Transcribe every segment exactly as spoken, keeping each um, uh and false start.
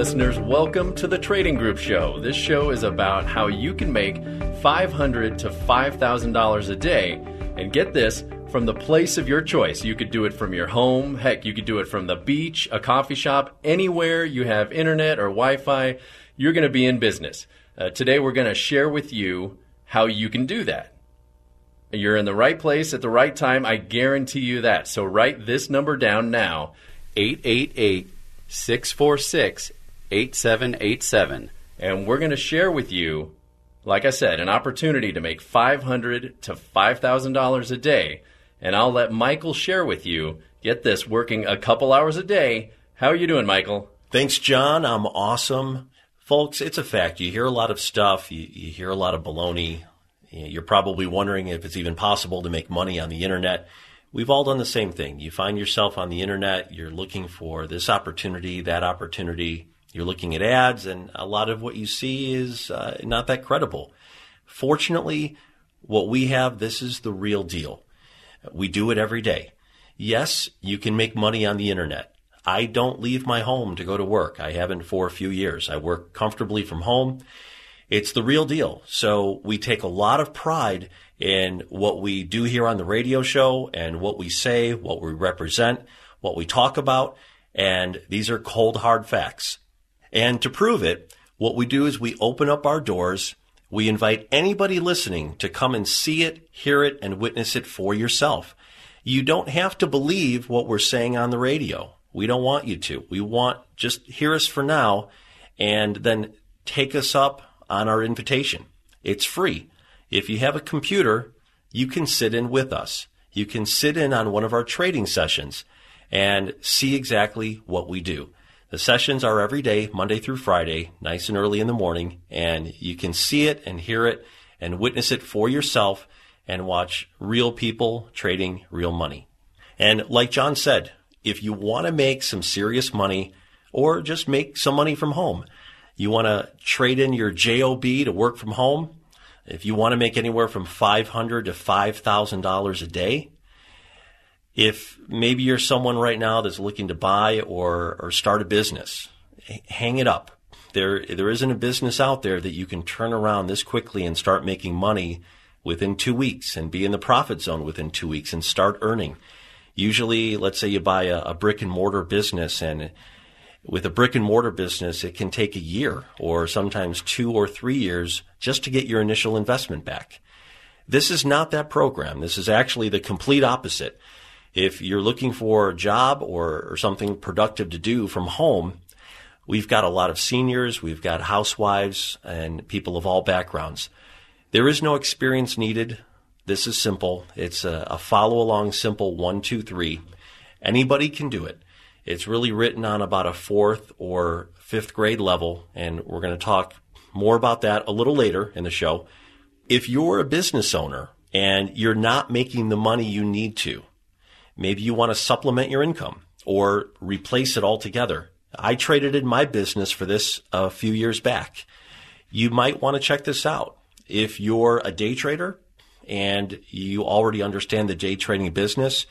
listeners. Welcome to the Trading Group Show. This show is about how you can make five hundred dollars to five thousand dollars a day. And get this, from the place of your choice. You could do it from your home. Heck, you could do it from the beach, a coffee shop, anywhere you have internet or Wi-Fi. You're going to be in business. Uh, today, we're going to share with you how you can do that. You're in the right place at the right time. I guarantee you that. So write this number down now, eight eight eight, six four six, eight seven eight seven. And we're going to share with you, like I said, an opportunity to make five hundred dollars to five thousand dollars a day. And I'll let Michael share with you, get this, working a couple hours a day. How are you doing, Michael? Thanks, John. I'm awesome. Folks, it's a fact. You hear a lot of stuff. You, you hear a lot of baloney. You're probably wondering if it's even possible to make money on the internet. We've all done the same thing. You find yourself on the internet. You're looking for this opportunity, that opportunity. You're looking at ads, and a lot of what you see is uh, not that credible. Fortunately, what we have, this is the real deal. We do it every day. Yes, you can make money on the internet. I don't leave my home to go to work. I haven't for a few years. I work comfortably from home. It's the real deal. So we take a lot of pride in what we do here on the radio show and what we say, what we represent, what we talk about. And these are cold, hard facts. And to prove it, what we do is we open up our doors. We invite anybody listening to come and see it, hear it, and witness it for yourself. You don't have to believe what we're saying on the radio. We don't want you to. We want just hear us for now and then take us up on our invitation. It's free. If you have a computer, you can sit in with us. You can sit in on one of our trading sessions and see exactly what we do. The sessions are every day, Monday through Friday, nice and early in the morning, and you can see it and hear it and witness it for yourself and watch real people trading real money. And like John said, if you want to make some serious money or just make some money from home, you want to trade in your job to work from home, if you want to make anywhere from five hundred dollars to five thousand dollars a day, if maybe you're someone right now that's looking to buy or, or start a business, hang it up. There, there isn't a business out there that you can turn around this quickly and start making money within two weeks and be in the profit zone within two weeks and start earning. Usually, let's say you buy a, a brick and mortar business, and with a brick and mortar business, it can take a year or sometimes two or three years just to get your initial investment back. This is not that program. This is actually the complete opposite. If you're looking for a job or, or something productive to do from home, we've got a lot of seniors, we've got housewives, and people of all backgrounds. There is no experience needed. This is simple. It's a, a follow-along simple one, two, three. Anybody can do it. It's really written on about a fourth or fifth grade level, and we're going to talk more about that a little later in the show. If you're a business owner and you're not making the money you need to, maybe you want to supplement your income or replace it altogether. I traded in my business for this a few years back. You might want to check this out. If you're a day trader and you already understand the day trading business,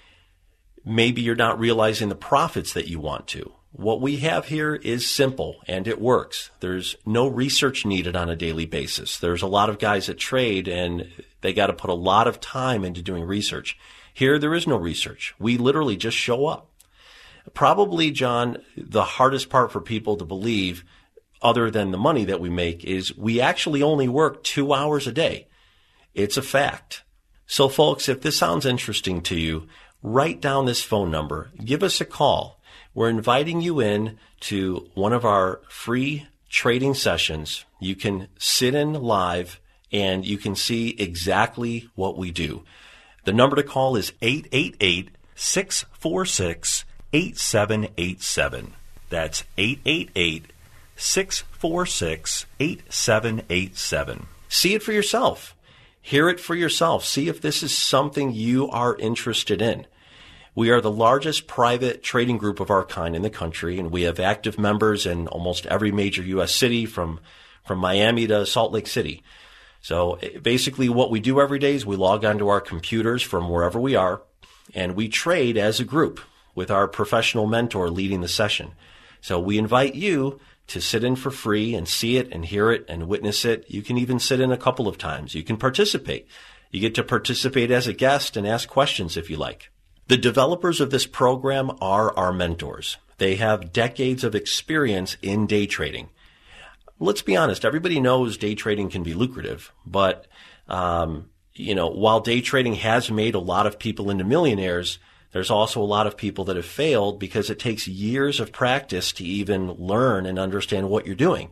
maybe you're not realizing the profits that you want to. What we have here is simple and it works. There's no research needed on a daily basis. There's a lot of guys that trade and they got to put a lot of time into doing research. Here, there is no research. We literally just show up. Probably, John, the hardest part for people to believe, other than the money that we make, is we actually only work two hours a day. It's a fact. So, folks, if this sounds interesting to you, write down this phone number. Give us a call. We're inviting you in to one of our free trading sessions. You can sit in live and you can see exactly what we do. The number to call is eight eight eight, six four six, eight seven eight seven. That's eight eight eight, six four six, eight seven eight seven. See it for yourself. Hear it for yourself. See if this is something you are interested in. We are the largest private trading group of our kind in the country, and we have active members in almost every major U S city from, from Miami to Salt Lake City. So basically what we do every day is we log onto our computers from wherever we are, and we trade as a group with our professional mentor leading the session. So we invite you to sit in for free and see it and hear it and witness it. You can even sit in a couple of times. You can participate. You get to participate as a guest and ask questions if you like. The developers of this program are our mentors. They have decades of experience in day trading. Let's be honest, everybody knows day trading can be lucrative, but um, you know, while day trading has made a lot of people into millionaires, there's also a lot of people that have failed because it takes years of practice to even learn and understand what you're doing.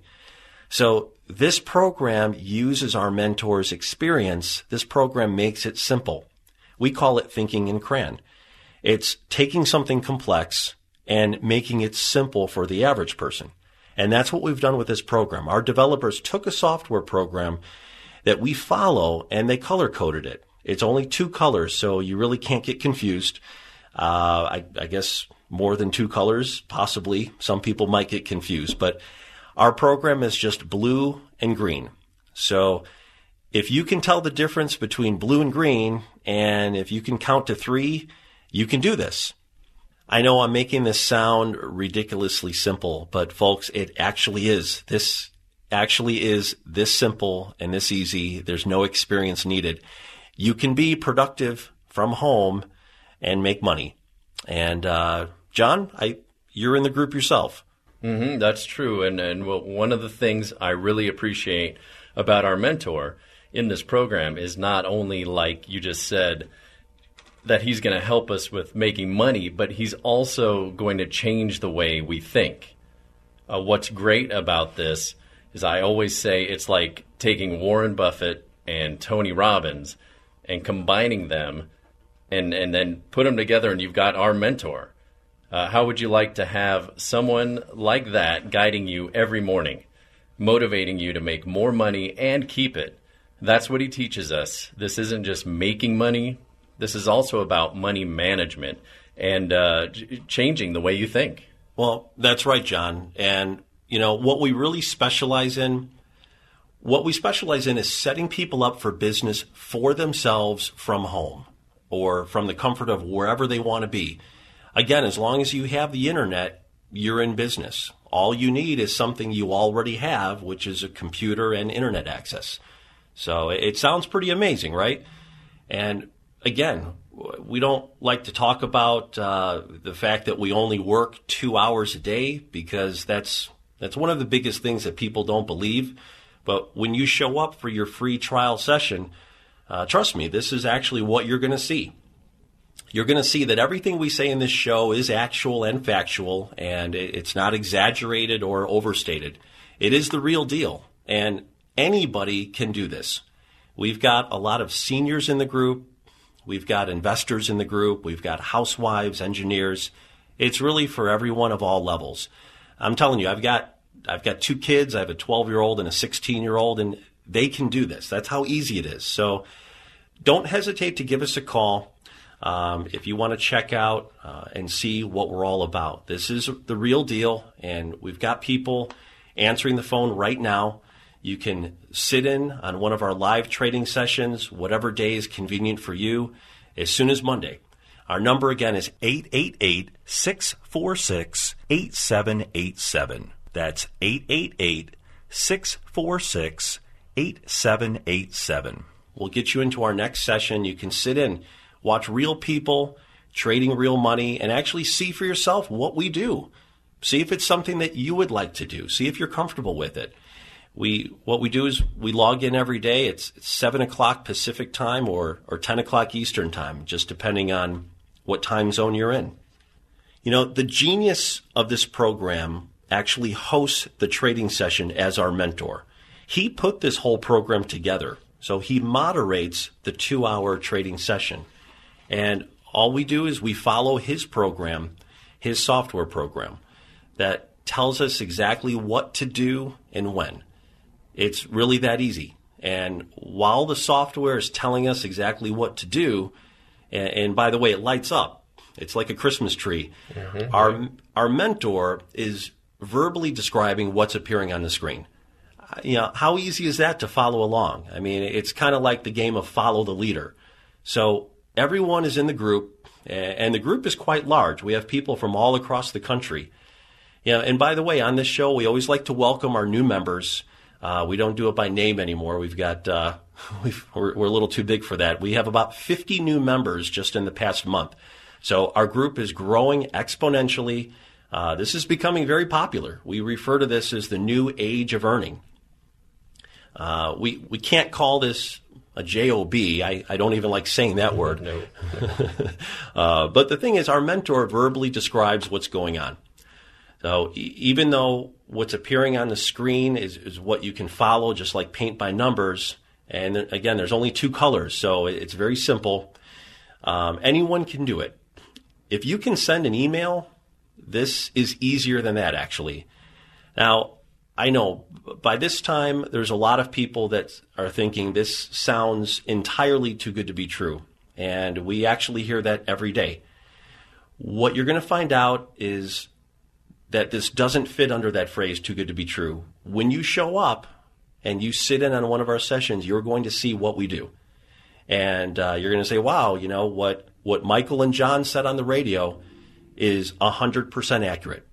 So this program uses our mentors' experience. This program makes it simple. We call it thinking in crayon. It's taking something complex and making it simple for the average person. And that's what we've done with this program. Our developers took a software program that we follow and they color coded it. It's only two colors, so you really can't get confused. Uh, I, I guess more than two colors, possibly. Some people might get confused, but our program is just blue and green. So if you can tell the difference between blue and green, and if you can count to three, you can do this. I know I'm making this sound ridiculously simple, but folks, it actually is. This actually is this simple and this easy. There's no experience needed. You can be productive from home and make money. And uh, John, I you're in the group yourself. Mm-hmm, that's true. And, and well, one of the things I really appreciate about our mentor in this program is not only, like you just said, that he's going to help us with making money, but he's also going to change the way we think. Uh, what's great about this is I always say it's like taking Warren Buffett and Tony Robbins and combining them and, and then put them together and you've got our mentor. Uh, how would you like to have someone like that guiding you every morning, motivating you to make more money and keep it? That's what he teaches us. This isn't just making money. This is also about money management and uh, changing the way you think. Well, that's right, John. And, you know, what we really specialize in, what we specialize in is setting people up for business for themselves from home or from the comfort of wherever they want to be. Again, as long as you have the internet, you're in business. All you need is something you already have, which is a computer and internet access. So it sounds pretty amazing, right? And again, we don't like to talk about uh, the fact that we only work two hours a day because that's that's one of the biggest things that people don't believe. But when you show up for your free trial session, uh, trust me, this is actually what you're going to see. You're going to see that everything we say in this show is actual and factual, and it's not exaggerated or overstated. It is the real deal, and anybody can do this. We've got a lot of seniors in the group. We've got investors in the group. We've got housewives, engineers. It's really for everyone of all levels. I'm telling you, I've got I've got two kids. I have a twelve-year-old and a sixteen-year-old, and they can do this. That's how easy it is. So don't hesitate to give us a call um, if you want to check out uh, and see what we're all about. This is the real deal, and we've got people answering the phone right now. You can sit in on one of our live trading sessions, whatever day is convenient for you, as soon as Monday. Our number again is eight eight eight, six four six, eight seven eight seven. That's eight eight eight, six four six, eight seven eight seven. We'll get you into our next session. You can sit in, watch real people trading real money, and actually see for yourself what we do. See if it's something that you would like to do. See if you're comfortable with it. We what we do is we log in every day. It's, it's seven o'clock Pacific time or, or ten o'clock Eastern time, just depending on what time zone you're in. You know, the genius of this program actually hosts the trading session as our mentor. He put this whole program together, so he moderates the two-hour trading session. And all we do is we follow his program, his software program, that tells us exactly what to do and when. It's really that easy. And while the software is telling us exactly what to do, and, and by the way, it lights up. It's like a Christmas tree. Mm-hmm. Our our mentor is verbally describing what's appearing on the screen. You know, how easy is that to follow along? I mean, it's kind of like the game of follow the leader. So everyone is in the group, and the group is quite large. We have people from all across the country. Yeah, and by the way, on this show, we always like to welcome our new members. Uh, we don't do it by name anymore. We've got uh, we've, we're, we're a little too big for that. We have about fifty new members just in the past month. So our group is growing exponentially. Uh, this is becoming very popular. We refer to this as the new age of earning. Uh, we we can't call this a job. I, I don't even like saying that word. No. uh, but the thing is, our mentor verbally describes what's going on. So e- even though what's appearing on the screen is, is what you can follow, just like paint by numbers, and again, there's only two colors, so it's very simple. Um, anyone can do it. If you can send an email, this is easier than that, actually. Now, I know by this time, there's a lot of people that are thinking this sounds entirely too good to be true, and we actually hear that every day. What you're going to find out is that this doesn't fit under that phrase, too good to be true. When you show up and you sit in on one of our sessions, you're going to see what we do. And uh, you're going to say, wow, you know, what, what Michael and John said on the radio is one hundred percent accurate.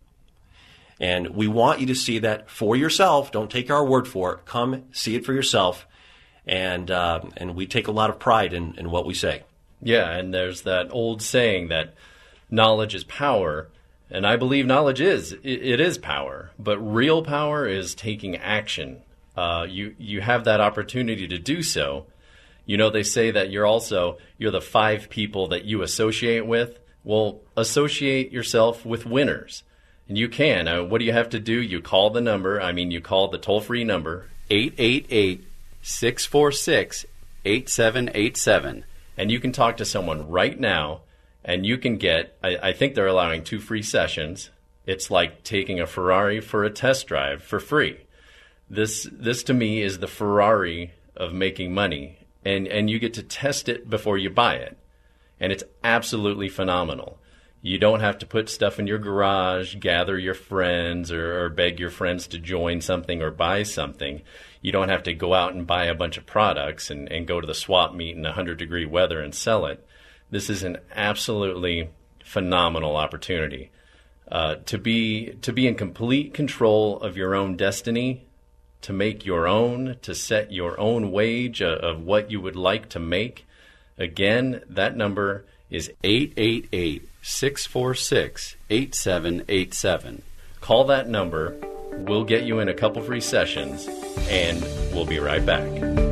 And we want you to see that for yourself. Don't take our word for it. Come see it for yourself. And uh, and we take a lot of pride in, in what we say. Yeah, and there's that old saying that knowledge is power. And I believe knowledge is, it, it is power, but real power is taking action. Uh, you, you have that opportunity to do so. You know, they say that you're also, you're the five people that you associate with. Well, associate yourself with winners. And you can. Uh, what do you have to do? You call the number. I mean, you call the toll-free number, eight eight eight, six four six, eight seven eight seven. And you can talk to someone right now. And you can get, I, I think they're allowing two free sessions. It's like taking a Ferrari for a test drive for free. This, this to me is the Ferrari of making money. And, and you get to test it before you buy it. And it's absolutely phenomenal. You don't have to put stuff in your garage, gather your friends, or, or beg your friends to join something or buy something. You don't have to go out and buy a bunch of products and, and go to the swap meet in one hundred degree weather and sell it. This is an absolutely phenomenal opportunity uh, to be to be in complete control of your own destiny, to make your own, to set your own wage of, of what you would like to make. Again, that number is eight eight eight, six four six, eight seven eight seven. Call that number. We'll get you in a couple free sessions, and we'll be right back.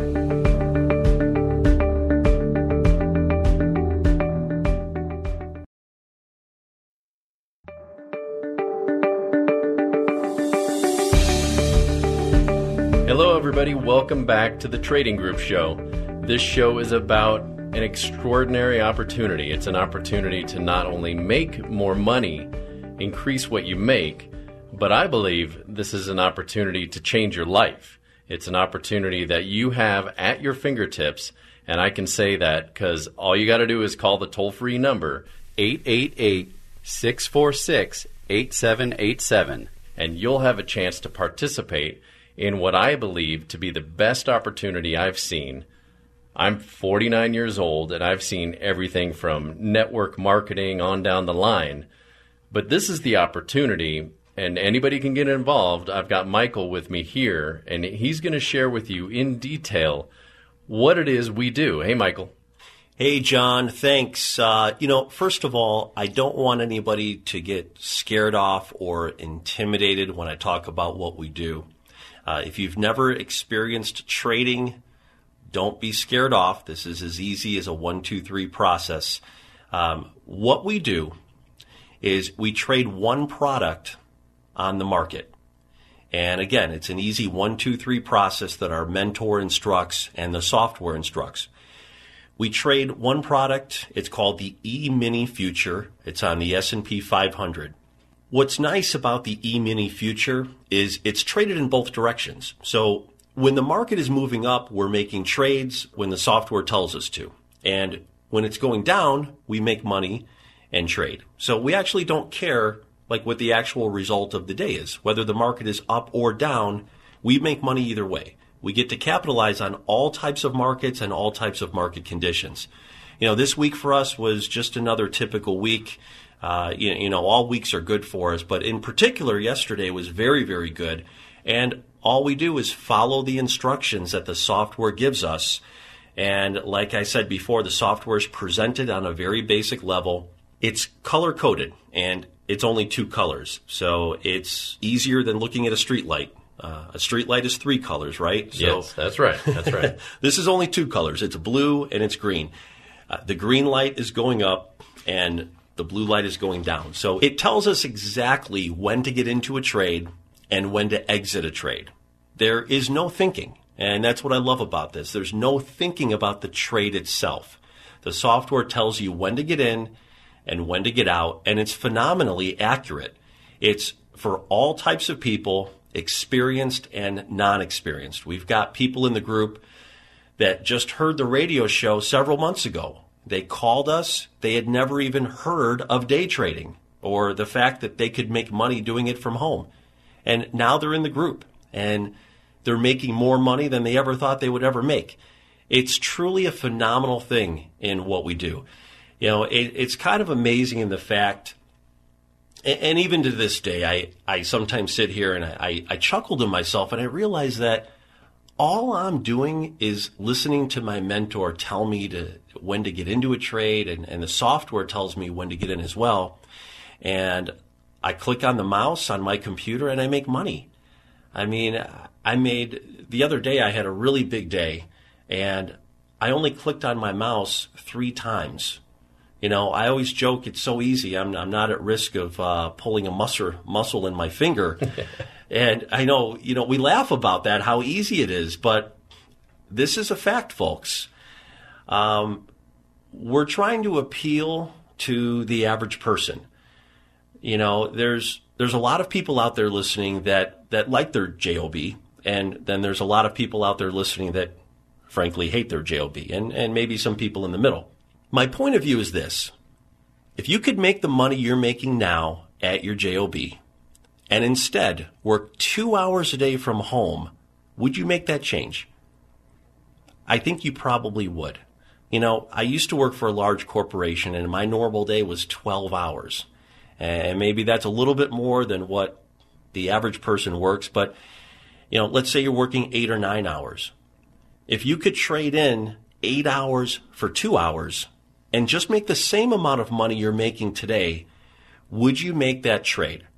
Hello, everybody. Welcome back to the Trading Group Show. This show is about an extraordinary opportunity. It's an opportunity to not only make more money, increase what you make, but I believe this is an opportunity to change your life. It's an opportunity that you have at your fingertips, and I can say that because all you got to do is call the toll-free number, eight eight eight, six four six, eight seven eight seven, and you'll have a chance to participate in what I believe to be the best opportunity I've seen. I'm forty-nine years old, and I've seen everything from network marketing on down the line. But this is the opportunity, and anybody can get involved. I've got Michael with me here, and he's going to share with you in detail what it is we do. Hey, Michael. Hey, John, thanks. Uh, you know, first of all, I don't want anybody to get scared off or intimidated when I talk about what we do. Uh, if you've never experienced trading, don't be scared off. This is as easy as a one, two, three process. Um, what we do is we trade one product on the market. And again, it's an easy one, two, three process that our mentor instructs and the software instructs. We trade one product. It's called the E-mini future. It's on the S and P five hundred. What's nice about the E-mini future is it's traded in both directions. So when the market is moving up, we're making trades when the software tells us to. And when it's going down, we make money and trade. So we actually don't care like what the actual result of the day is. Whether the market is up or down, we make money either way. We get to capitalize on all types of markets and all types of market conditions. You know, this week for us was just another typical week. Uh, you, you know, all weeks are good for us, but in particular, yesterday was very, very good. And all we do is follow the instructions that the software gives us. And like I said before, the software is presented on a very basic level. It's color-coded, and it's only two colors. So it's easier than looking at a street light. Uh, a street light is three colors, right? So yes, that's right. That's right. This is only two colors. It's blue and it's green. Uh, the green light is going up, and the blue light is going down. So it tells us exactly when to get into a trade and when to exit a trade. There is no thinking, and that's what I love about this. There's no thinking about the trade itself. The software tells you when to get in and when to get out, and it's phenomenally accurate. It's for all types of people, experienced and non-experienced. We've got people in the group that just heard the radio show several months ago. They called us. They had never even heard of day trading or the fact that they could make money doing it from home. And now they're in the group, and they're making more money than they ever thought they would ever make. It's truly a phenomenal thing in what we do. You know, it, it's kind of amazing in the fact, and, and even to this day, I, I sometimes sit here and I, I chuckle to myself, and I realize that all I'm doing is listening to my mentor tell me to when to get into a trade, and, and the software tells me when to get in as well. And I click on the mouse on my computer and I make money. I mean, I made, the other day I had a really big day, and I only clicked on my mouse three times. You know, I always joke it's so easy. I'm, I'm not at risk of uh, pulling a muscle, muscle in my finger. And I know, you know, we laugh about that, how easy it is, but this is a fact, folks. Um, we're trying to appeal to the average person. You know, there's there's a lot of people out there listening that, that like their J O B, and then there's a lot of people out there listening that, frankly, hate their J O B, and, and maybe some people in the middle. My point of view is this. If you could make the money you're making now at your J O B, and instead work two hours a day from home, would you make that change? I think you probably would. You know, I used to work for a large corporation, and my normal day was twelve hours. And maybe that's a little bit more than what the average person works, but, you know, let's say you're working eight or nine hours. If you could trade in eight hours for two hours and just make the same amount of money you're making today, would you make that trade?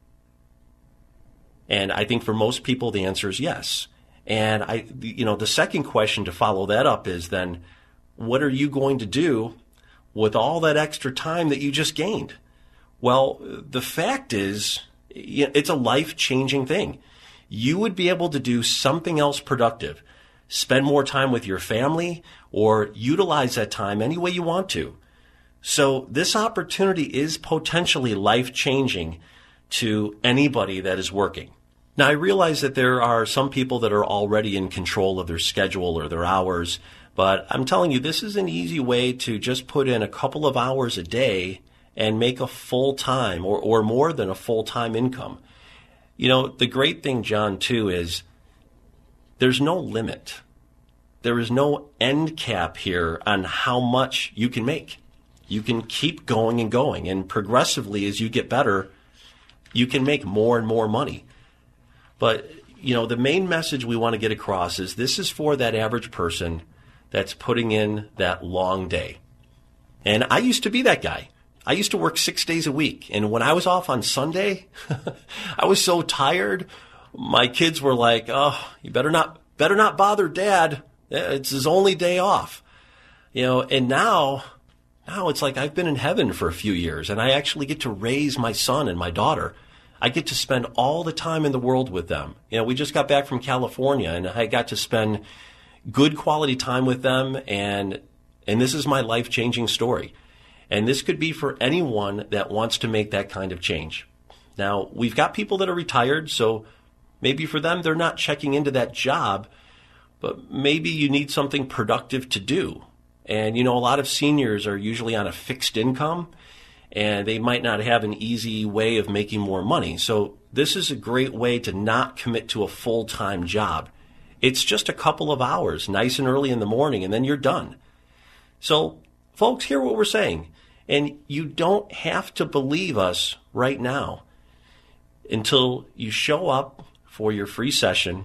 And I think for most people, the answer is yes. And I, you know, the second question to follow that up is then, what are you going to do with all that extra time that you just gained? Well, the fact is, it's a life-changing thing. You would be able to do something else productive, spend more time with your family, or utilize that time any way you want to. So this opportunity is potentially life-changing to anybody that is working. Now, I realize that there are some people that are already in control of their schedule or their hours, but I'm telling you, this is an easy way to just put in a couple of hours a day and make a full-time or, or more than a full-time income. You know, the great thing, John, too, is there's no limit. There is no end cap here on how much you can make. You can keep going and going, and progressively as you get better, you can make more and more money. But, you know, the main message we want to get across is this is for that average person that's putting in that long day. And I used to be that guy. I used to work six days a week. And when I was off on Sunday, I was so tired. My kids were like, oh, you better not, better not bother Dad. It's his only day off. You know, and now, now it's like I've been in heaven for a few years, and I actually get to raise my son and my daughter. I get to spend all the time in the world with them. You know, we just got back from California, and I got to spend good quality time with them, and and this is my life-changing story. And this could be for anyone that wants to make that kind of change. Now, we've got people that are retired, so maybe for them they're not checking into that job, but maybe you need something productive to do. And, you know, a lot of seniors are usually on a fixed income, and they might not have an easy way of making more money. So this is a great way to not commit to a full-time job. It's just a couple of hours, nice and early in the morning, and then you're done. So, folks, hear what we're saying. And you don't have to believe us right now until you show up for your free session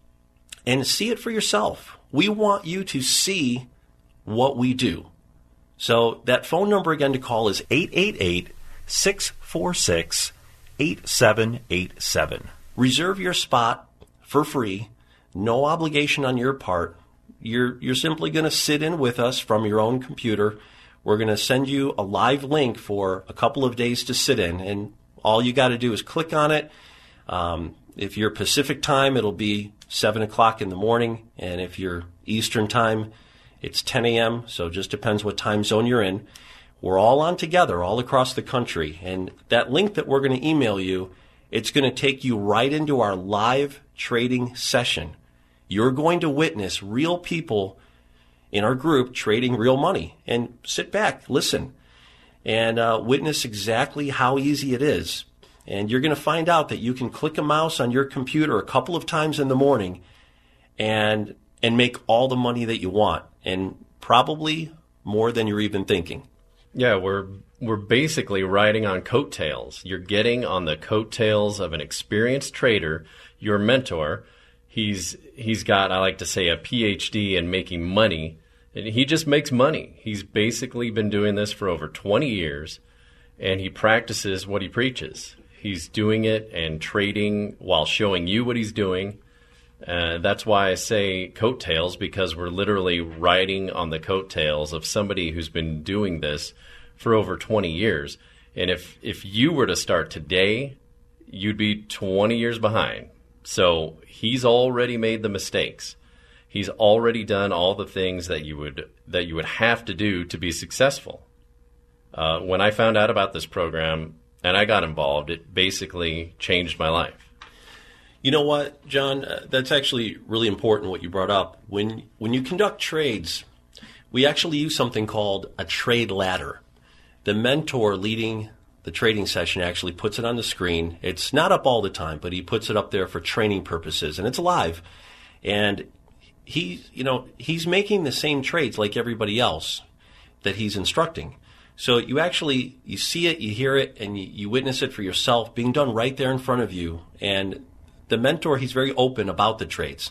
and see it for yourself. We want you to see what we do. So that phone number again to call is eight eight eight, six four six, eight seven eight seven. Reserve your spot for free, no obligation on your part. You're, you're simply going to sit in with us from your own computer. We're going to send you a live link for a couple of days to sit in, and all you got to do is click on it. Um, if you're Pacific time, it'll be seven o'clock in the morning, and if you're Eastern time, it's ten a.m., so it just depends what time zone you're in. We're all on together all across the country, and that link that we're going to email you, it's going to take you right into our live trading session. You're going to witness real people in our group trading real money. And sit back, listen, and uh, witness exactly how easy it is. And you're going to find out that you can click a mouse on your computer a couple of times in the morning and and make all the money that you want, and probably more than you're even thinking. Yeah, we're we're basically riding on coattails. You're getting on the coattails of an experienced trader, your mentor. He's he's got, I like to say, a P H D in making money. And he just makes money. He's basically been doing this for over twenty years, and he practices what he preaches. He's doing it and trading while showing you what he's doing. Uh, that's why I say coattails, because we're literally riding on the coattails of somebody who's been doing this for over twenty years. And if, if you were to start today, you'd be twenty years behind. So he's already made the mistakes. He's already done all the things that you would that you would have to do to be successful. Uh, when I found out about this program and I got involved, it basically changed my life. You know what, John? Uh, that's actually really important what you brought up. When when you conduct trades, we actually use something called a trade ladder. The mentor leading the trading session actually puts it on the screen. It's not up all the time, but he puts it up there for training purposes, and it's live. And he, you know, he's making the same trades like everybody else that he's instructing. So you actually, you see it, you hear it, and you, you witness it for yourself being done right there in front of you. And the mentor, he's very open about the trades.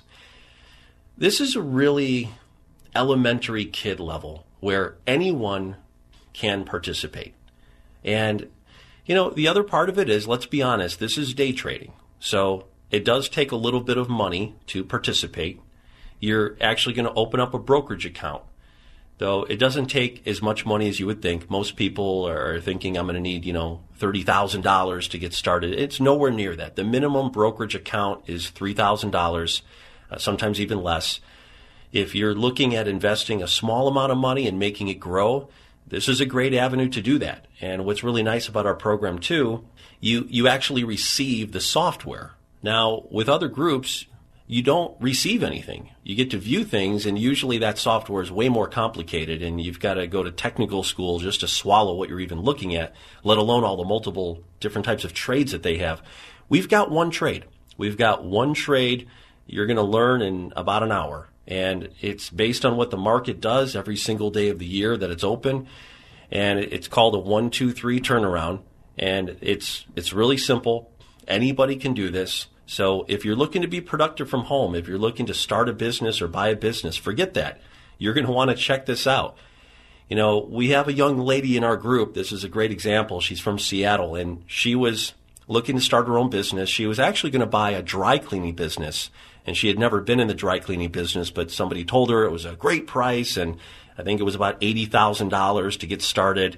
This is a really elementary kid level where anyone can participate. And, you know, the other part of it is, let's be honest, this is day trading. So it does take a little bit of money to participate. You're actually going to open up a brokerage account. Though it doesn't take as much money as you would think. Most people are thinking I'm going to need, you know, thirty thousand dollars to get started. It's nowhere near that. The minimum brokerage account is three thousand dollars, uh, sometimes even less. If you're looking at investing a small amount of money and making it grow, this is a great avenue to do that. And what's really nice about our program, too, you, you actually receive the software. Now, with other groups, you don't receive anything. You get to view things, and usually that software is way more complicated, and you've got to go to technical school just to swallow what you're even looking at, let alone all the multiple different types of trades that they have. We've got one trade. We've got one trade you're going to learn in about an hour, and it's based on what the market does every single day of the year that it's open, and it's called a one two three turnaround, and it's it's really simple. Anybody can do this. So if you're looking to be productive from home, if you're looking to start a business or buy a business, forget that. You're going to want to check this out. You know, we have a young lady in our group. This is a great example. She's from Seattle, and she was looking to start her own business. She was actually going to buy a dry cleaning business, and she had never been in the dry cleaning business, but somebody told her it was a great price, and I think it was about eighty thousand dollars to get started.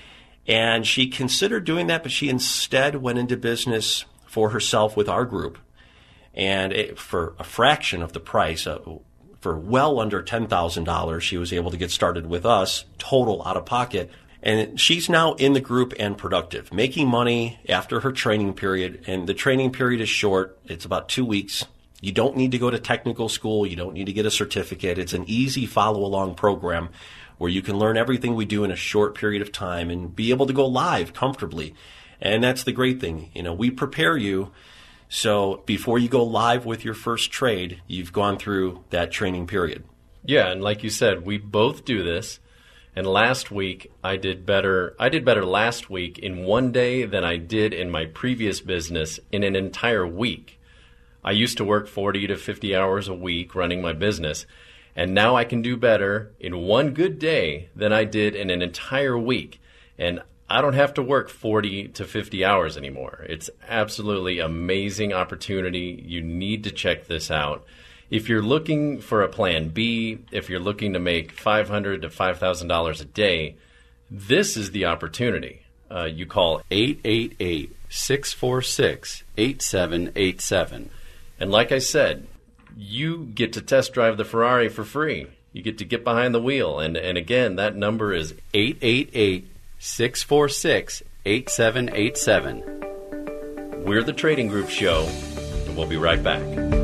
And she considered doing that, but she instead went into business for herself with our group, and it, for a fraction of the price, uh, for well under ten thousand dollars, she was able to get started with us, total out of pocket. And she's now in the group and productive, making money after her training period. And the training period is short. It's about two weeks. You don't need to go to technical school. You don't need to get a certificate. It's an easy follow-along program where you can learn everything we do in a short period of time and be able to go live comfortably. And that's the great thing. You know, we prepare you so before you go live with your first trade, you've gone through that training period. Yeah, and like you said, we both do this. And last week, I did better. I did better last week in one day than I did in my previous business in an entire week. I used to work forty to fifty hours a week running my business, and now I can do better in one good day than I did in an entire week. And I don't have to work forty to fifty hours anymore. It's absolutely amazing opportunity. You need to check this out. If you're looking for a plan B, if you're looking to make five hundred dollars to five thousand dollars a day, this is the opportunity. Uh, you call eight eight eight, six four six, eight seven eight seven. And like I said, you get to test drive the Ferrari for free. You get to get behind the wheel. And, and again, that number is eight eight eight, six four six, eight seven eight seven. We're the Trading Group Show, and we'll be right back.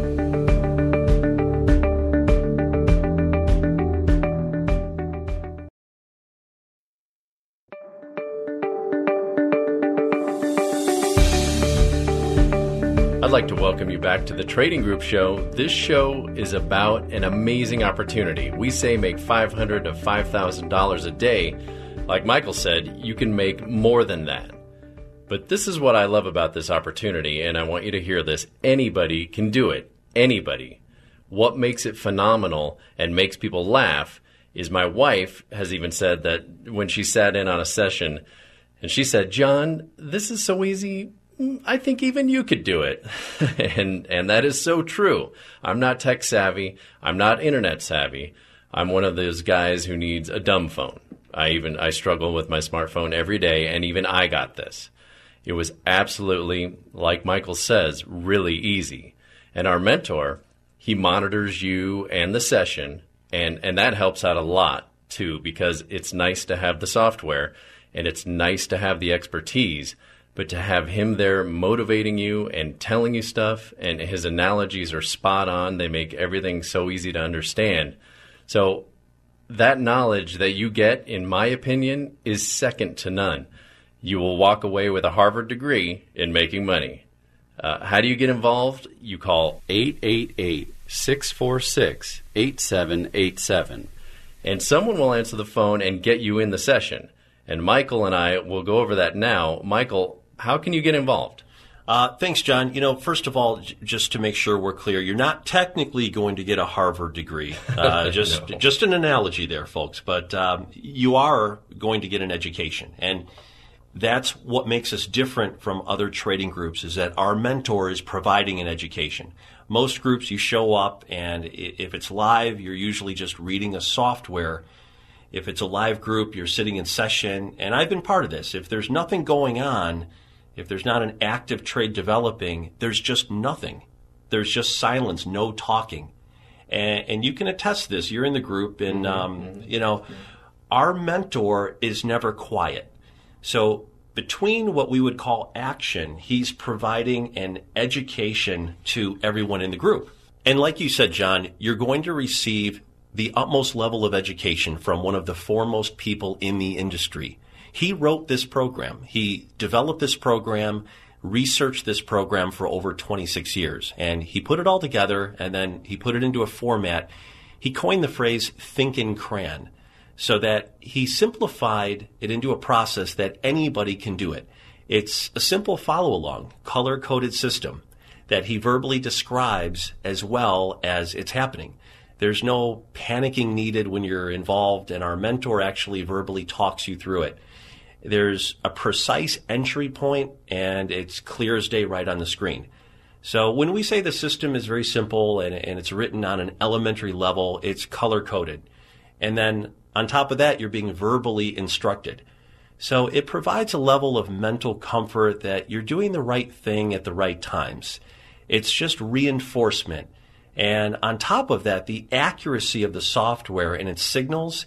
I'd like to welcome you back to the Trading Group Show. This show is about an amazing opportunity. We say make five hundred dollars to five thousand dollars a day. Like Michael said, you can make more than that. But this is what I love about this opportunity, and I want you to hear this. Anybody can do it. Anybody. What makes it phenomenal and makes people laugh is my wife has even said that when she sat in on a session, and she said, John, this is so easy, I think even you could do it. and and that is so true. I'm not tech savvy. I'm not internet savvy. I'm one of those guys who needs a dumb phone. I even I struggle with my smartphone every day, and even I got this. It was absolutely, like Michael says, really easy. And our mentor, he monitors you and the session, and, and that helps out a lot too, because it's nice to have the software and it's nice to have the expertise. But to have him there motivating you and telling you stuff, and his analogies are spot on. They make everything so easy to understand. So that knowledge that you get, in my opinion, is second to none. You will walk away with a Harvard degree in making money. Uh, how do you get involved? You call eight eight eight, six four six, eight seven eight seven. And someone will answer the phone and get you in the session. And Michael and I will go over that now. Michael, how can you get involved? Uh, thanks, John. You know, first of all, j- just to make sure we're clear, you're not technically going to get a Harvard degree. Uh, just, No. just an analogy there, folks. But um, you are going to get an education, and that's what makes us different from other trading groups. Is that our mentor is providing an education. Most groups, you show up, and if it's live, you're usually just reading a software. If it's a live group, you're sitting in session, and I've been part of this. If there's nothing going on, if there's not an active trade developing, there's just nothing. There's just silence, no talking. And, and you can attest this. You're in the group, and, um, you know, our mentor is never quiet. So between what we would call action, he's providing an education to everyone in the group. And like you said, John, you're going to receive the utmost level of education from one of the foremost people in the industry. He wrote this program. He developed this program, researched this program for over twenty-six years, and he put it all together, and then he put it into a format. He coined the phrase think in crayon, so that he simplified it into a process that anybody can do it. It's a simple follow-along, color-coded system that he verbally describes as well as it's happening. There's no panicking needed when you're involved, and our mentor actually verbally talks you through it. There's a precise entry point, and it's clear as day right on the screen. So when we say the system is very simple and, and it's written on an elementary level, it's color-coded. And then on top of that, you're being verbally instructed. So it provides a level of mental comfort that you're doing the right thing at the right times. It's just reinforcement. And on top of that, the accuracy of the software and its signals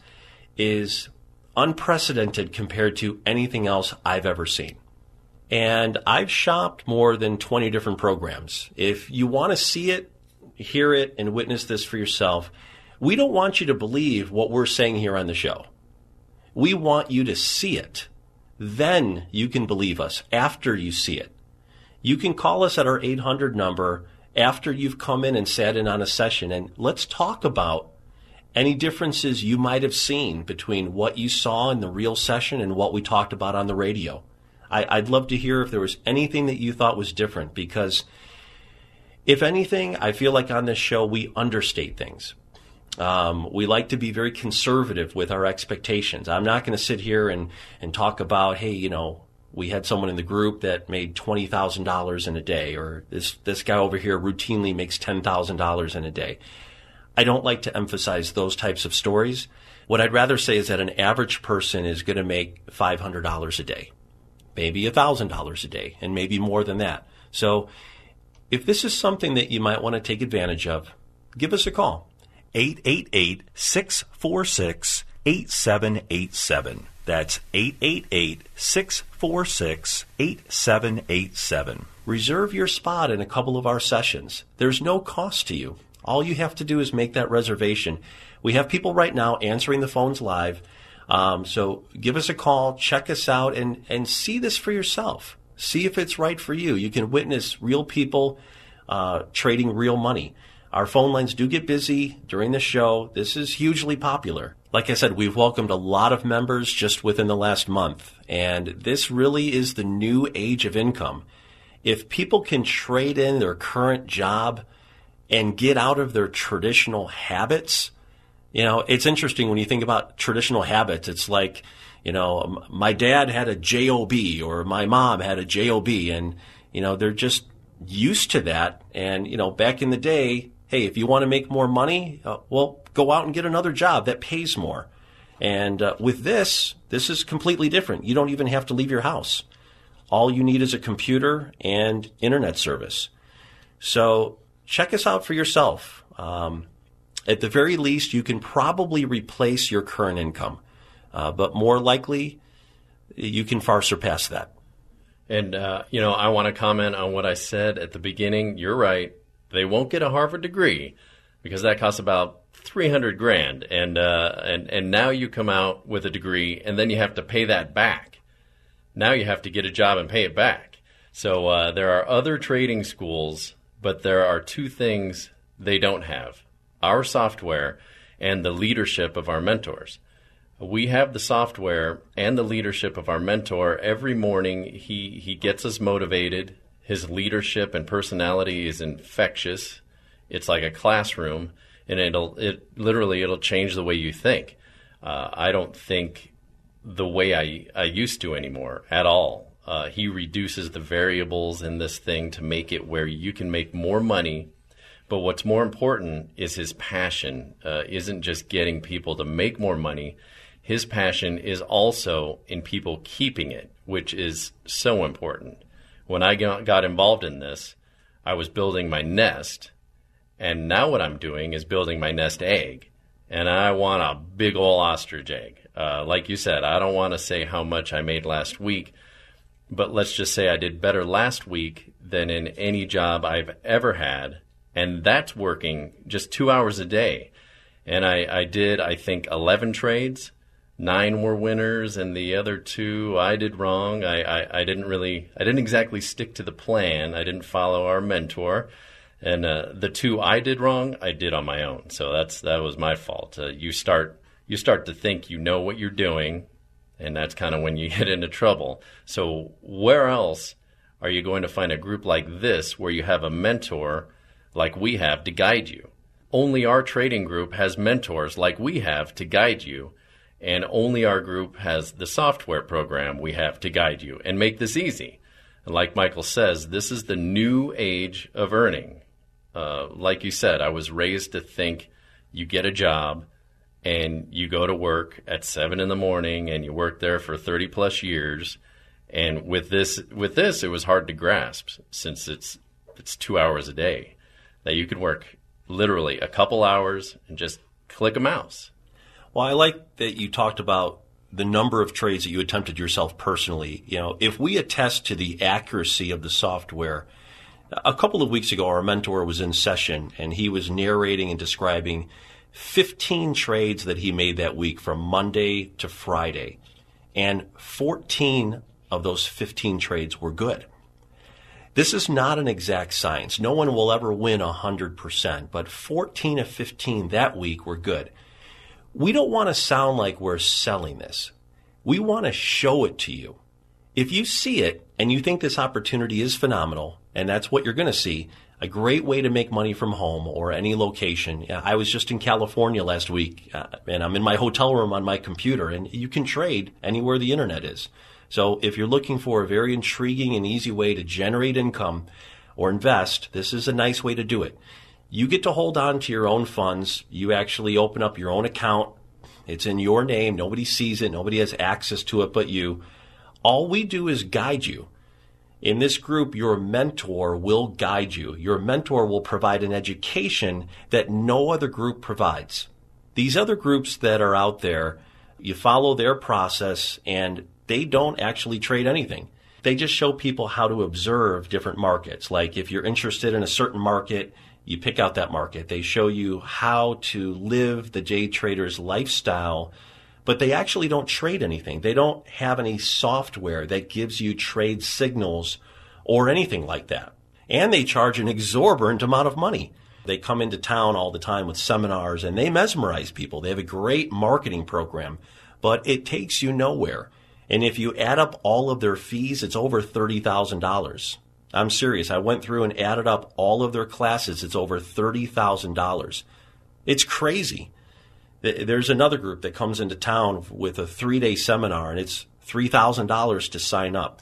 is unprecedented compared to anything else I've ever seen. And I've shopped more than twenty different programs. If you want to see it, hear it, and witness this for yourself, we don't want you to believe what we're saying here on the show. We want you to see it. Then you can believe us after you see it. You can call us at our eight hundred number after you've come in and sat in on a session, and let's talk about any differences you might have seen between what you saw in the real session and what we talked about on the radio. I, I'd love to hear if there was anything that you thought was different, because if anything, I feel like on this show we understate things. Um, we like to be very conservative with our expectations. I'm not going to sit here and, and talk about, hey, you know, we had someone in the group that made twenty thousand dollars in a day, or this, this guy over here routinely makes ten thousand dollars in a day. I don't like to emphasize those types of stories. What I'd rather say is that an average person is going to make five hundred dollars a day, maybe one thousand dollars a day, and maybe more than that. So if this is something that you might want to take advantage of, give us a call. eight eight eight, six four six, eight seven eight seven. That's eight eight eight, six four six, eight seven eight seven. Reserve your spot in a couple of our sessions. There's no cost to you. All you have to do is make that reservation. We have people right now answering the phones live. Um, so give us a call, check us out, and, and see this for yourself. See if it's right for you. You can witness real people uh, trading real money. Our phone lines do get busy during the show. This is hugely popular. Like I said, we've welcomed a lot of members just within the last month, and this really is the new age of income. If people can trade in their current job and get out of their traditional habits, you know, it's interesting when you think about traditional habits. It's like, you know, my dad had a job or my mom had a job, and, you know, they're just used to that. And, you know, back in the day, hey, if you want to make more money, uh, well, go out and get another job that pays more. And uh, with this, this is completely different. You don't even have to leave your house. All you need is a computer and internet service. So check us out for yourself. Um, at the very least, you can probably replace your current income. Uh, but more likely, you can far surpass that. And, uh, you know, I want to comment on what I said at the beginning. You're right. They won't get a Harvard degree because that costs about three hundred grand. And, uh, and, and now you come out with a degree and then you have to pay that back. Now you have to get a job and pay it back. So uh, there are other trading schools, but there are two things they don't have: our software and the leadership of our mentors. We have the software and the leadership of our mentor. Every morning he, he gets us motivated. His leadership and personality is infectious. It's like a classroom, and it'll it literally it'll change the way you think. Uh, I don't think the way I, I used to anymore at all. Uh, he reduces the variables in this thing to make it where you can make more money. But what's more important is his passion uh, isn't just getting people to make more money. His passion is also in people keeping it, which is so important. When I got involved in this, I was building my nest, and now what I'm doing is building my nest egg, and I want a big ol' ostrich egg. Uh, like you said, I don't want to say how much I made last week, but let's just say I did better last week than in any job I've ever had, and that's working just two hours a day. And I, I did, I think, eleven trades. Nine were winners, and the other two I did wrong. I, I, I didn't really, I didn't exactly stick to the plan. I didn't follow our mentor. And uh, the two I did wrong, I did on my own. So that's that was my fault. Uh, you start you start to think you know what you're doing, and that's kind of when you get into trouble. So where else are you going to find a group like this where you have a mentor like we have to guide you? Only our trading group has mentors like we have to guide you. And only our group has the software program we have to guide you and make this easy. And like Michael says, this is the new age of earning. Uh, like you said, I was raised to think you get a job and you go to work at seven in the morning and you work there for thirty plus years. And with this, with this, it was hard to grasp since it's it's two hours a day that you could work literally a couple hours and just click a mouse. Well, I like that you talked about the number of trades that you attempted yourself personally. You know, if we attest to the accuracy of the software, a couple of weeks ago, our mentor was in session, and he was narrating and describing fifteen trades that he made that week from Monday to Friday, and fourteen of those fifteen trades were good. This is not an exact science. No one will ever win one hundred percent, but fourteen of fifteen that week were good. We don't want to sound like we're selling this. We want to show it to you. If you see it and you think this opportunity is phenomenal, and that's what you're going to see, a great way to make money from home or any location. I was just in California last week, uh, and I'm in my hotel room on my computer, and you can trade anywhere the internet is. So if you're looking for a very intriguing and easy way to generate income or invest, this is a nice way to do it. You get to hold on to your own funds. You actually open up your own account. It's in your name. Nobody sees it. Nobody has access to it but you. All we do is guide you. In this group, your mentor will guide you. Your mentor will provide an education that no other group provides. These other groups that are out there, you follow their process and they don't actually trade anything. They just show people how to observe different markets. Like if you're interested in a certain market, you pick out that market. They show you how to live the day trader's lifestyle, but they actually don't trade anything. They don't have any software that gives you trade signals or anything like that. And they charge an exorbitant amount of money. They come into town all the time with seminars and they mesmerize people. They have a great marketing program, but it takes you nowhere. And if you add up all of their fees, it's over thirty thousand dollars. I'm serious. I went through and added up all of their classes. It's over thirty thousand dollars. It's crazy. There's another group that comes into town with a three-day seminar, and it's three thousand dollars to sign up.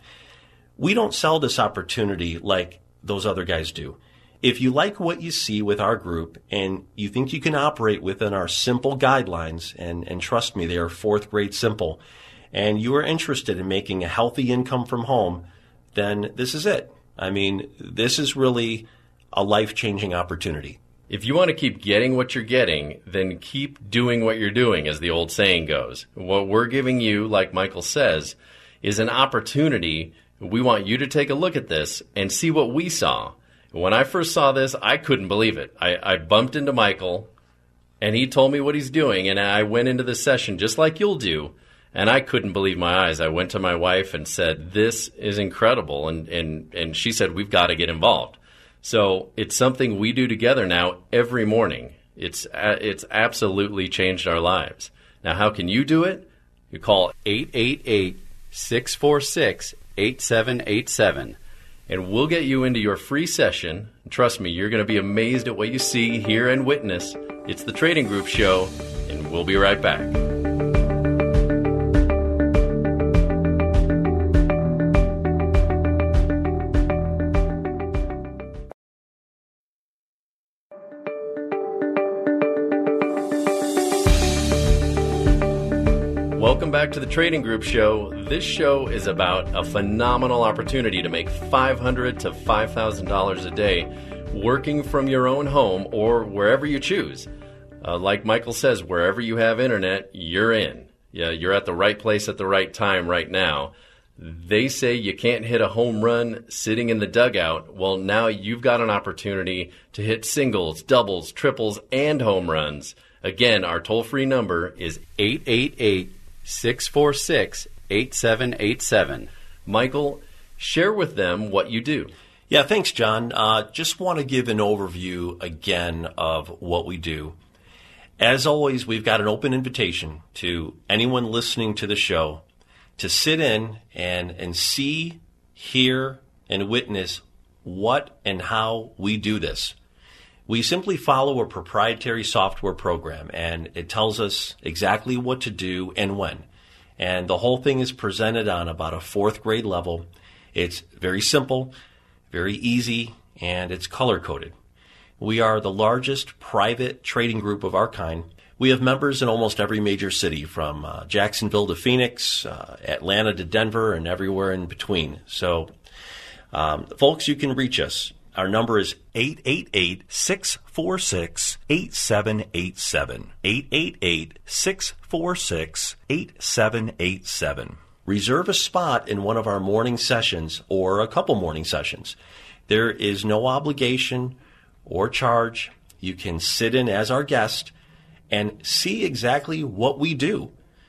We don't sell this opportunity like those other guys do. If you like what you see with our group and you think you can operate within our simple guidelines, and, and trust me, they are fourth grade simple, and you are interested in making a healthy income from home, then this is it. I mean, this is really a life-changing opportunity. If you want to keep getting what you're getting, then keep doing what you're doing, as the old saying goes. What we're giving you, like Michael says, is an opportunity. We want you to take a look at this and see what we saw. When I first saw this, I couldn't believe it. I, I bumped into Michael, and he told me what he's doing, and I went into the session just like you'll do, and I couldn't believe my eyes. I went to my wife and said, this is incredible, and, and, and she said, we've got to get involved. So it's something we do together now every morning. It's uh, it's absolutely changed our lives. Now, how can you do it? You call eight eight eight, six four six, eight seven eight seven, and we'll get you into your free session. Trust me, you're going to be amazed at what you see, hear, and witness. It's the Trading Group Show, and we'll be right back. Welcome back to the Trading Group Show. This show is about a phenomenal opportunity to make five hundred dollars to five thousand dollars a day working from your own home or wherever you choose. Uh, like Michael says, wherever you have internet, you're in. Yeah, you're at the right place at the right time right now. They say you can't hit a home run sitting in the dugout. Well, now you've got an opportunity to hit singles, doubles, triples, and home runs. Again, our toll-free number is eight eight eight, six four six, eight seven eight seven. Michael, share with them what you do. Yeah, thanks, John. Uh, just want to give an overview again of what we do. As always, we've got an open invitation to anyone listening to the show to sit in and, and see, hear, and witness what and how we do this. We simply follow a proprietary software program, and it tells us exactly what to do and when. And the whole thing is presented on about a fourth grade level. It's very simple, very easy, and it's color-coded. We are the largest private trading group of our kind. We have members in almost every major city, from uh, Jacksonville to Phoenix, uh, Atlanta to Denver, and everywhere in between. So, um, folks, you can reach us. Our number is eight eight eight, six four six, eight seven eight seven. eight eight eight, six four six, eight seven eight seven. Reserve a spot in one of our morning sessions or a couple morning sessions. There is no obligation or charge. You can sit in as our guest and see exactly what we do.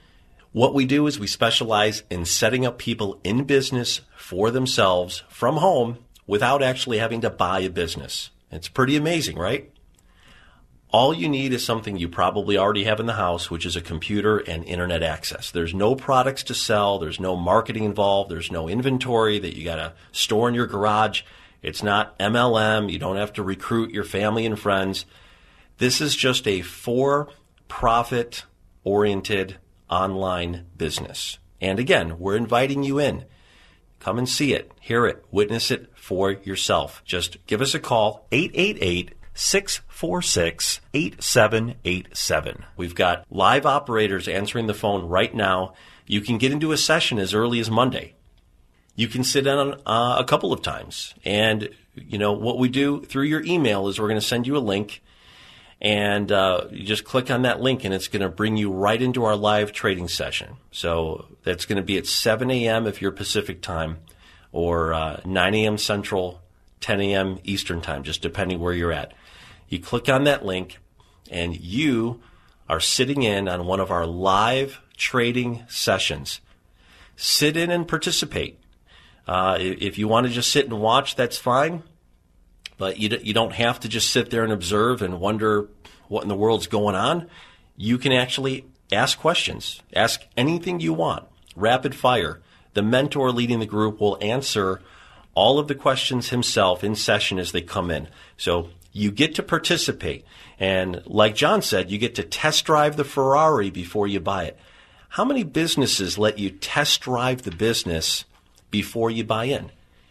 What we do is we specialize in setting up people in business for themselves from home without actually having to buy a business. It's pretty amazing, right? All you need is something you probably already have in the house, which is a computer and internet access. There's no products to sell. There's no marketing involved. There's no inventory that you got to store in your garage. It's not M L M. You don't have to recruit your family and friends. This is just a for-profit oriented online business. And again, we're inviting you in. Come and see it, hear it, witness it for yourself. Just give us a call, eight eight eight, six four six, eight seven eight seven. We've got live operators answering the phone right now. You can get into a session as early as Monday. You can sit in uh, a couple of times. And, you know, what we do through your email is we're going to send you a link. And uh, you just click on that link, and it's going to bring you right into our live trading session. So that's going to be at seven a.m. if you're Pacific time, or uh, nine a.m. Central, ten a.m. Eastern time, just depending where you're at. You click on that link, and you are sitting in on one of our live trading sessions. Sit in and participate. Uh, if you want to just sit and watch, that's fine. But you you don't have to just sit there and observe and wonder what in the world's going on. You can actually ask questions. Ask anything you want. Rapid fire. The mentor leading the group will answer all of the questions himself in session as they come in. So you get to participate. And like John said, you get to test drive the Ferrari before you buy it. How many businesses let you test drive the business before you buy in?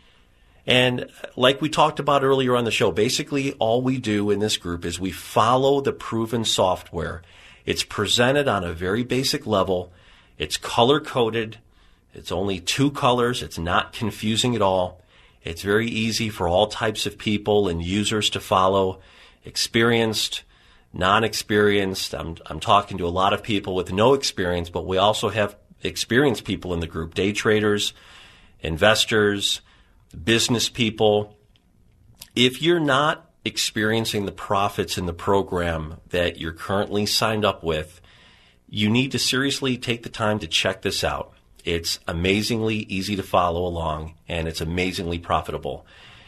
And like we talked about earlier on the show, basically all we do in this group is we follow the proven software. It's presented on a very basic level. It's color-coded. It's only two colors. It's not confusing at all. It's very easy for all types of people and users to follow, experienced, non-experienced. I'm, I'm talking to a lot of people with no experience, but we also have experienced people in the group, day traders, investors, business people. If you're not experiencing the profits in the program that you're currently signed up with, you need to seriously take the time to check this out. It's amazingly easy to follow along, and it's amazingly profitable.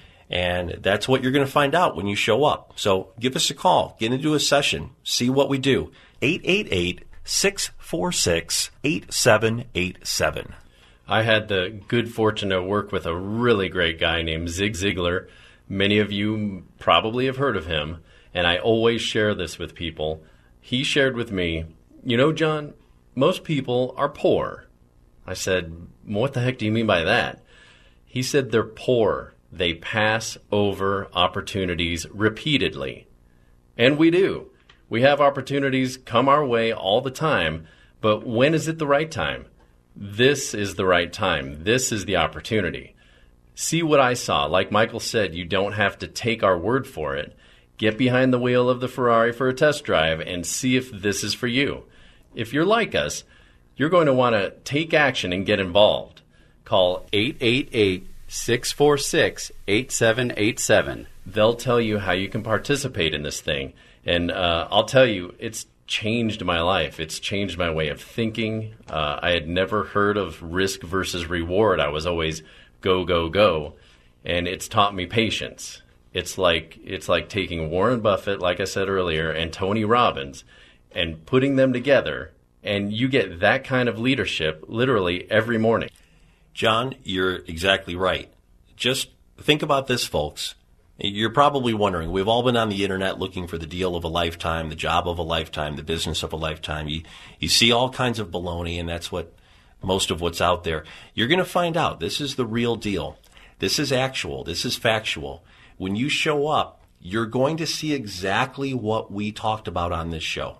And that's what you're going to find out when you show up. So give us a call, get into a session, see what we do. eight eight eight, six four six, eight seven eight seven. I had the good fortune to work with a really great guy named Zig Ziglar. Many of you probably have heard of him, and I always share this with people. He shared with me, you know, John, most people are poor. I said, what the heck do you mean by that? He said they're poor. They pass over opportunities repeatedly. And we do. We have opportunities come our way all the time, but when is it the right time? This is the right time. This is the opportunity. See what I saw. Like Michael said, you don't have to take our word for it. Get behind the wheel of the Ferrari for a test drive and see if this is for you. If you're like us, you're going to want to take action and get involved. Call eight eight eight, six four six, eight seven eight seven. They'll tell you how you can participate in this thing. And uh, I'll tell you, it's changed my life. It's changed my way of thinking. Uh, I had never heard of risk versus reward. I was always go, go, go. And it's taught me patience. It's like it's like taking Warren Buffett, like I said earlier, and Tony Robbins and putting them together. And you get that kind of leadership literally every morning. John, you're exactly right. Just think about this, folks. You're probably wondering, we've all been on the internet looking for the deal of a lifetime, the job of a lifetime, the business of a lifetime. You, you see all kinds of baloney, and that's what most of what's out there. You're going to find out this is the real deal. This is actual. This is factual. When you show up, you're going to see exactly what we talked about on this show.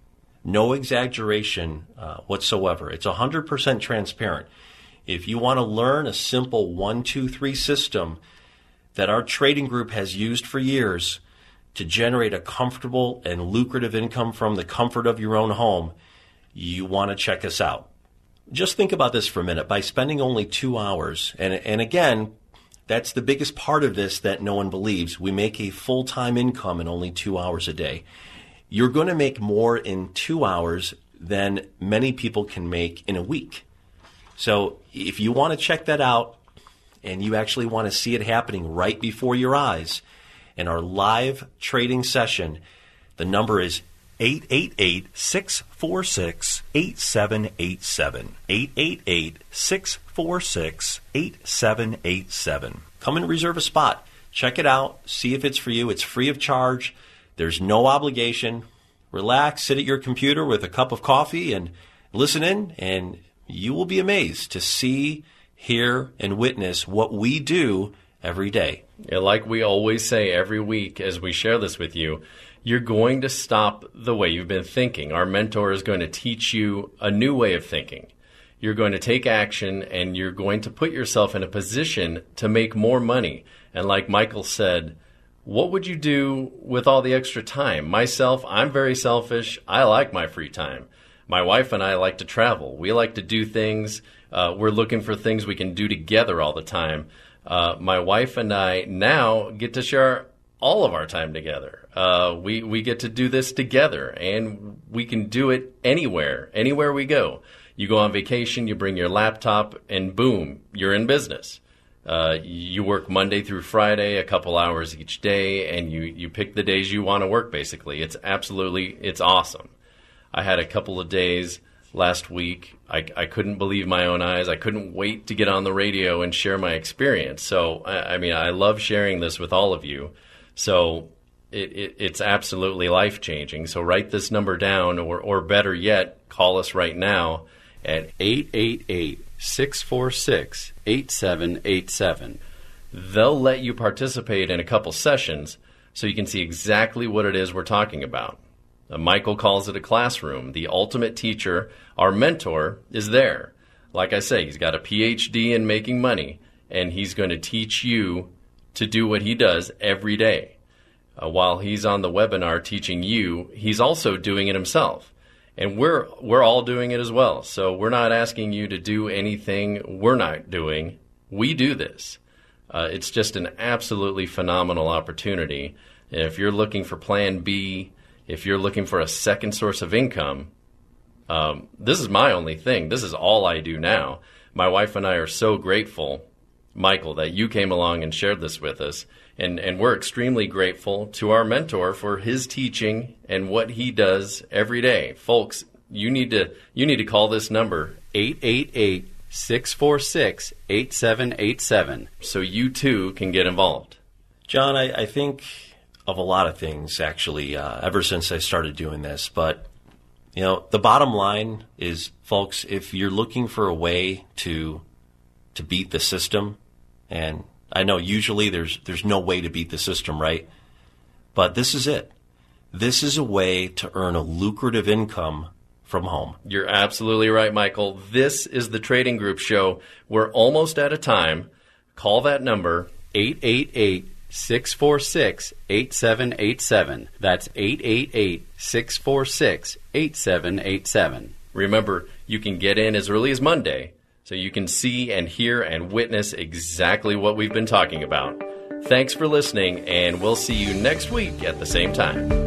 No exaggeration uh, whatsoever. It's one hundred percent transparent. If you want to learn a simple one, two, three system that our trading group has used for years to generate a comfortable and lucrative income from the comfort of your own home, you want to check us out. Just think about this for a minute. By spending only two hours, and, and again, that's the biggest part of this that no one believes. We make a full-time income in only two hours a day. You're going to make more in two hours than many people can make in a week. So if you want to check that out, and you actually want to see it happening right before your eyes in our live trading session, The number is eight eight eight, six four six, eight seven eight seven. eight eight eight, six four six, eight seven eight seven. Come and reserve a spot. Check it out. See if it's for you. It's free of charge. There's no obligation. Relax, sit at your computer with a cup of coffee and listen in, and you will be amazed to see, hear, and witness what we do every day. Yeah, like we always say every week as we share this with you, you're going to stop the way you've been thinking. Our mentor is going to teach you a new way of thinking. You're going to take action, and you're going to put yourself in a position to make more money. And like Michael said, what would you do with all the extra time? Myself, I'm very selfish. I like my free time. My wife and I like to travel. We like to do things. Uh, we're looking for things we can do together all the time. Uh, my wife and I now get to share all of our time together. Uh, we, we get to do this together, and we can do it anywhere, anywhere we go. You go on vacation, you bring your laptop, and boom, you're in business. Uh, you work Monday through Friday, a couple hours each day, and you, you pick the days you want to work, basically. It's absolutely, it's awesome. I had a couple of days last week. I, I couldn't believe my own eyes. I couldn't wait to get on the radio and share my experience. So, I, I mean, I love sharing this with all of you. So it, it, it's absolutely life-changing. So write this number down, or, or better yet, call us right now at eight eight eight, six four six, eight seven eight seven. They'll let you participate in a couple sessions so you can see exactly what it is we're talking about. Uh, Michael calls it a classroom. The ultimate teacher, our mentor, is there. Like I say, he's got a P H D in making money, and he's going to teach you to do what he does every day. Uh, while he's on the webinar teaching you, he's also doing it himself. And we're we're all doing it as well. So we're not asking you to do anything we're not doing. We do this. Uh, it's just an absolutely phenomenal opportunity. And if you're looking for Plan B, if you're looking for a second source of income, um, this is my only thing. This is all I do now. My wife and I are so grateful, Michael, that you came along and shared this with us. And, and we're extremely grateful to our mentor for his teaching and what he does every day. Folks, you need to you need to call this number, eight eight eight, six four six, eight seven eight seven, so you too can get involved. John, I, I think of a lot of things, actually, uh, ever since I started doing this. But, you know, the bottom line is, folks, if you're looking for a way to to beat the system, and I know usually there's there's no way to beat the system, right? But this is it. This is a way to earn a lucrative income from home. You're absolutely right, Michael. This is the Trading Group Show. We're almost out of time. Call that number, eight eight eight, six four six, eight seven eight seven. That's eight eight eight, six four six, eight seven eight seven. Remember, you can get in as early as Monday, so you can see and hear and witness exactly what we've been talking about. Thanks for listening, and we'll see you next week at the same time.